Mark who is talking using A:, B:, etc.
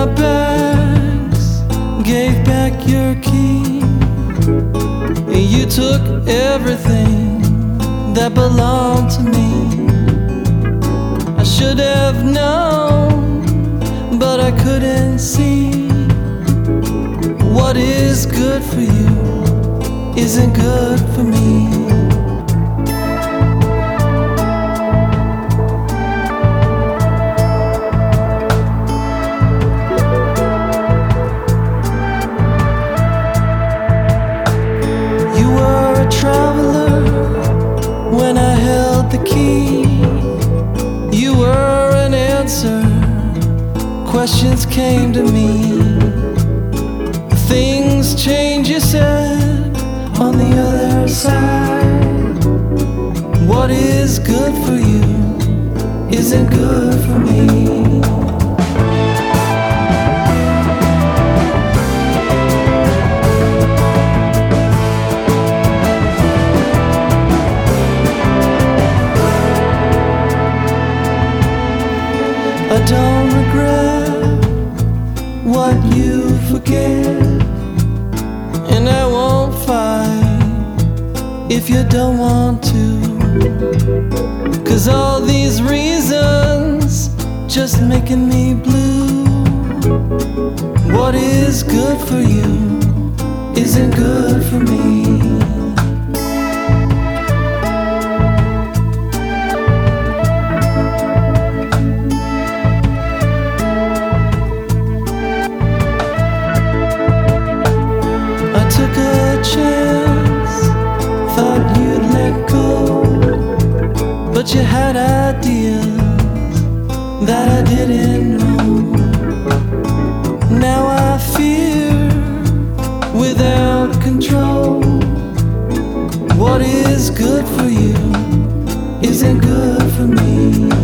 A: my bags, gave back your key. You took everything that belonged to me. I should have known, but I couldn't see. What is good for you isn't good for me. You were a traveler when I held the key. You were an answer, questions came to me. Things change, you said, on the other side. What is good for you isn't good for me. I don't regret what you forget, and I won't fight if you don't want to. 'Cause all these reasons just making me blue. What is good for you isn't good for me. Took a chance, thought you'd let go, but you had ideas that I didn't know. Now I fear without control. What is good for you isn't good for me.